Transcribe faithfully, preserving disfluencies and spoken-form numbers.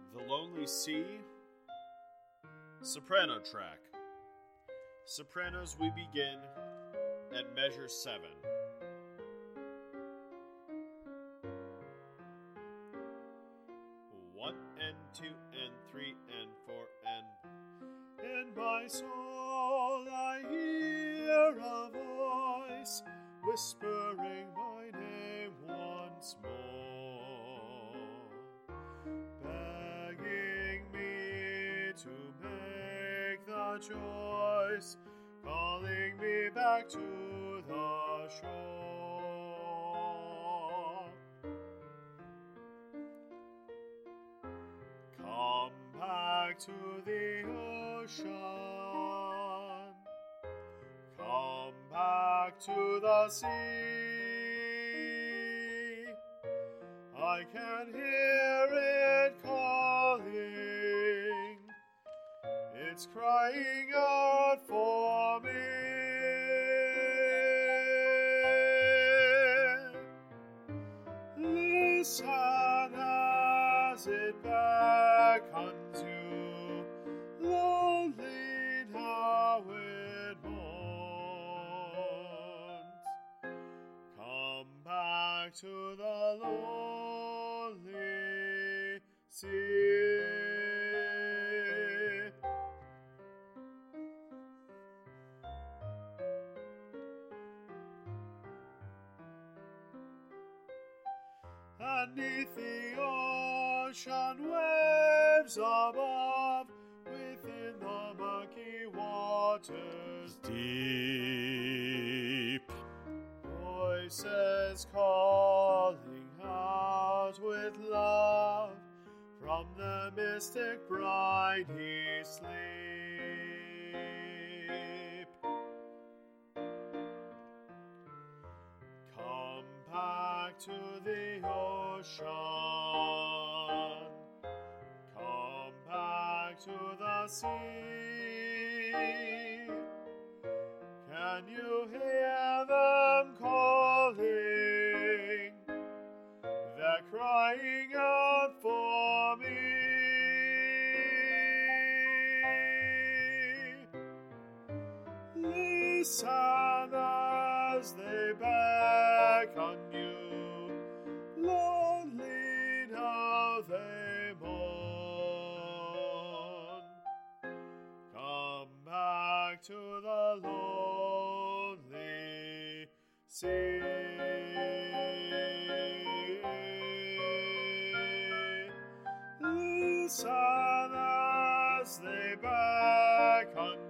The Lonely Sea, soprano track. Sopranos, we begin at measure seven. One and two and three and four and in my soul I hear a voice whispering my name once more, begging me to make the choice, calling me back to the shore. Come back to the ocean, come back to the sea. I can hear it calling, it's crying out for me. Listen as it beckons you, lonely now it mourns. Come back to the lonely sea. And 'neath the ocean waves above, within the murky waters deep, voices calling out with love from the mystic briny sleep. Come back to the ocean, come back to the sea. Can you hear them calling? They're crying out for me. Listen as they beckon you, lonely now they mourn. Come back to the lonely sea. Listen as they beckon